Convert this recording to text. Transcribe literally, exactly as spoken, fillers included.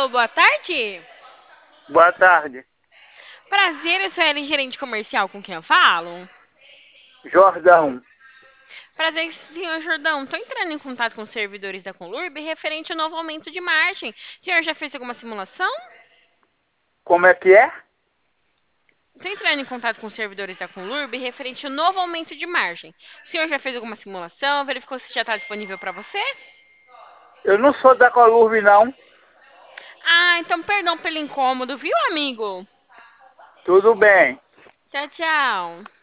Alô, boa tarde. Boa tarde. Prazer, eu sou a Ellen, gerente comercial com quem eu falo. Jordão. Prazer, senhor Jordão. Estou entrando em contato com os servidores da Conlurb referente ao novo aumento de margem. O senhor já fez alguma simulação? Como é que é? Estou entrando em contato com os servidores da Conlurb referente ao novo aumento de margem. O senhor já fez alguma simulação? Verificou se já está disponível para você? Eu não sou da Colurbe, não. Ah, então perdão pelo incômodo, viu, amigo? Tudo bem. Tchau, tchau.